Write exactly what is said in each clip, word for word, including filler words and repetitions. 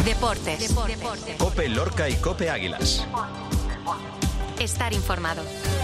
Deportes. Deportes. COPE Lorca y COPE Águilas. Estar informado.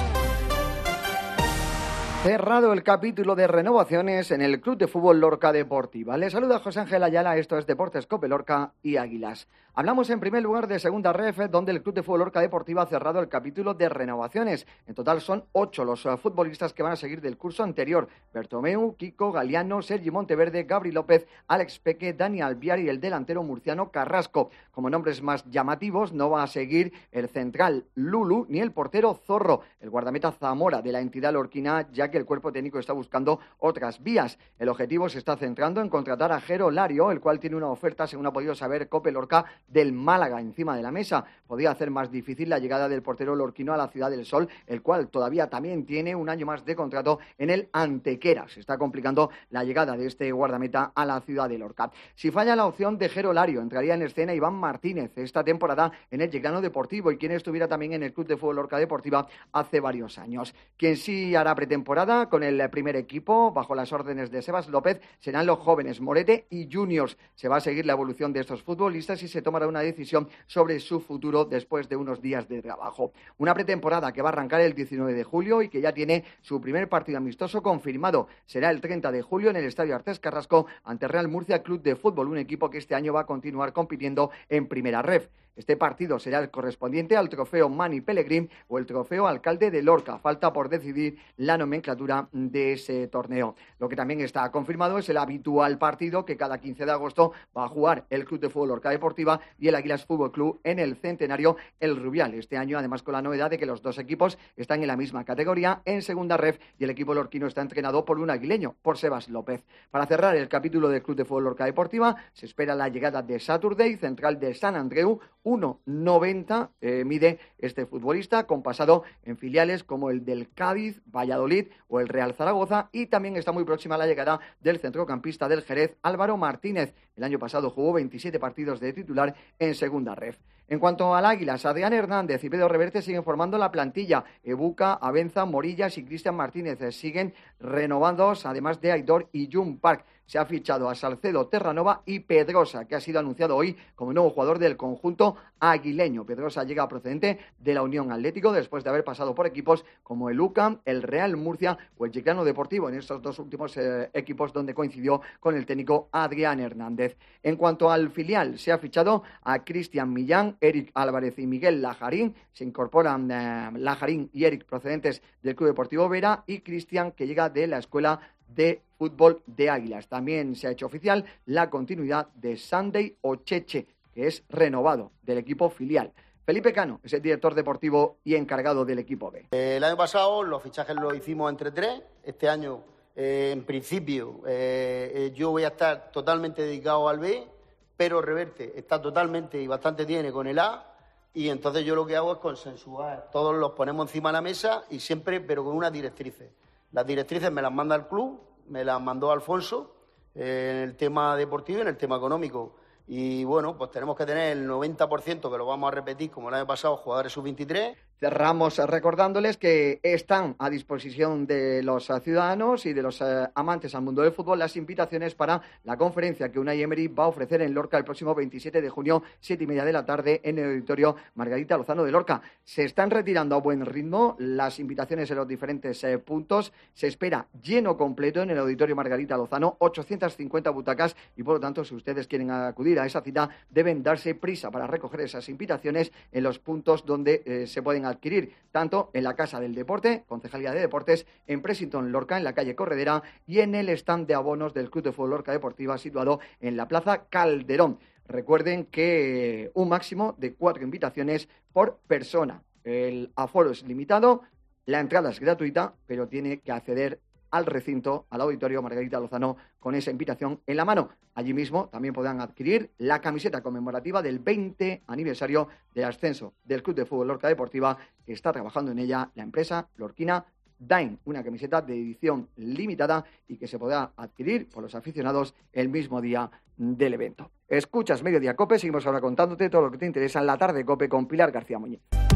Cerrado el capítulo de renovaciones en el Club de Fútbol Lorca Deportiva. Les saluda José Ángel Ayala, esto es Deportes COPE Lorca y Águilas. Hablamos en primer lugar de Segunda Ref, donde el Club de Fútbol Lorca Deportiva ha cerrado el capítulo de renovaciones. En total son ocho los uh, futbolistas que van a seguir del curso anterior. Bertomeu, Kiko, Galeano, Sergi Monteverde, Gabri López, Alex Peque, Dani Albiar y el delantero murciano Carrasco. Como nombres más llamativos no va a seguir el central Lulu ni el portero Zorro, el guardameta Zamora de la entidad lorquina, ya que que el cuerpo técnico está buscando otras vías. El objetivo se está centrando en contratar a Jero Lario, el cual tiene una oferta, según ha podido saber COPE Lorca, del Málaga encima de la mesa. Podría hacer más difícil la llegada del portero lorquino a la Ciudad del Sol, el cual todavía también tiene un año más de contrato en el Antequera. Se está complicando la llegada de este guardameta a la ciudad de Lorca. Si falla la opción de Jero Lario, entraría en escena Iván Martínez esta temporada en el Yeclano Deportivo, y quien estuviera también en el Club de Fútbol Lorca Deportiva hace varios años. Quien sí hará pretemporada con el primer equipo, bajo las órdenes de Sebas López, serán los jóvenes Morete y Juniors. Se va a seguir la evolución de estos futbolistas y se tomará una decisión sobre su futuro después de unos días de trabajo. Una pretemporada que va a arrancar el diecinueve de julio y que ya tiene su primer partido amistoso confirmado. Será el treinta de julio en el Estadio Artés Carrasco ante Real Murcia Club de Fútbol, un equipo que este año va a continuar compitiendo en Primera Ref. Este partido será el correspondiente al trofeo Mani Pellegrín o el trofeo Alcalde de Lorca. Falta por decidir la nomenclatura de ese torneo. Lo que también está confirmado es el habitual partido que cada quince de agosto va a jugar el Club de Fútbol Lorca Deportiva y el Águilas Fútbol Club en el Centenario El Rubial. Este año, además, con la novedad de que los dos equipos están en la misma categoría, en Segunda Ref, y el equipo lorquino está entrenado por un aguileño, por Sebas López. Para cerrar el capítulo del Club de Fútbol Lorca Deportiva, se espera la llegada de Saturday, central de San Andreu. uno noventa eh, mide este futbolista, con pasado en filiales como el del Cádiz, Valladolid o el Real Zaragoza, y también está muy próxima la llegada del centrocampista del Jerez, Álvaro Martínez. El año pasado jugó veintisiete partidos de titular en Segunda Ref. En cuanto al Águilas, Adrián Hernández y Pedro Reverte siguen formando la plantilla. Ebuka, Abenza, Morillas y Cristian Martínez siguen renovados, además de Aitor y Jun Park. Se ha fichado a Salcedo, Terranova y Pedrosa, que ha sido anunciado hoy como nuevo jugador del conjunto aguileño. Pedrosa llega procedente de la Unión Atlético después de haber pasado por equipos como el U C A M, el Real Murcia o el Yeclano Deportivo, en estos dos últimos eh, equipos donde coincidió con el técnico Adrián Hernández. En cuanto al filial, se ha fichado a Cristian Millán, Eric Álvarez y Miguel Lajarín. Se incorporan eh, Lajarín y Eric procedentes del Club Deportivo Vera, y Cristian, que llega de la Escuela de Fútbol de Águilas. También se ha hecho oficial la continuidad de Sunday Ocheche, que es renovado del equipo filial. Felipe Cano es el director deportivo y encargado del equipo B. El año pasado los fichajes los hicimos entre tres. Este año, eh, en principio, eh, yo voy a estar totalmente dedicado al B, pero Reverte está totalmente y bastante tiene con el A, y entonces yo lo que hago es consensuar. Todos los ponemos encima de la mesa y siempre, pero con unas directrices. Las directrices me las manda el club, me las mandó Alfonso eh, en el tema deportivo y en el tema económico. Y bueno, pues tenemos que tener el noventa por ciento, que lo vamos a repetir como el año pasado, jugadores sub veintitrés. Cerramos recordándoles que están a disposición de los ciudadanos y de los eh, amantes al mundo del fútbol las invitaciones para la conferencia que Unai Emery va a ofrecer en Lorca el próximo veintisiete de junio, siete y media de la tarde, en el auditorio Margarita Lozano de Lorca. Se están retirando a buen ritmo las invitaciones en los diferentes eh, puntos. Se espera lleno completo en el auditorio Margarita Lozano, ochocientas cincuenta butacas, y por lo tanto, si ustedes quieren acudir a esa cita, deben darse prisa para recoger esas invitaciones en los puntos donde eh, se pueden adquirir, tanto en la Casa del Deporte, Concejalía de Deportes, en Presington Lorca, en la calle Corredera, y en el stand de abonos del Club de Fútbol Lorca Deportiva, situado en la Plaza Calderón. Recuerden que un máximo de cuatro invitaciones por persona. El aforo es limitado, la entrada es gratuita, pero tiene que acceder al recinto, al auditorio Margarita Lozano, con esa invitación en la mano. Allí mismo también podrán adquirir la camiseta conmemorativa del veinte aniversario del ascenso del Club de Fútbol Lorca Deportiva, que está trabajando en ella la empresa lorquina Dain, una camiseta de edición limitada y que se podrá adquirir por los aficionados el mismo día del evento. Escuchas Mediodía COPE, seguimos ahora contándote todo lo que te interesa en la tarde COPE con Pilar García Muñiz.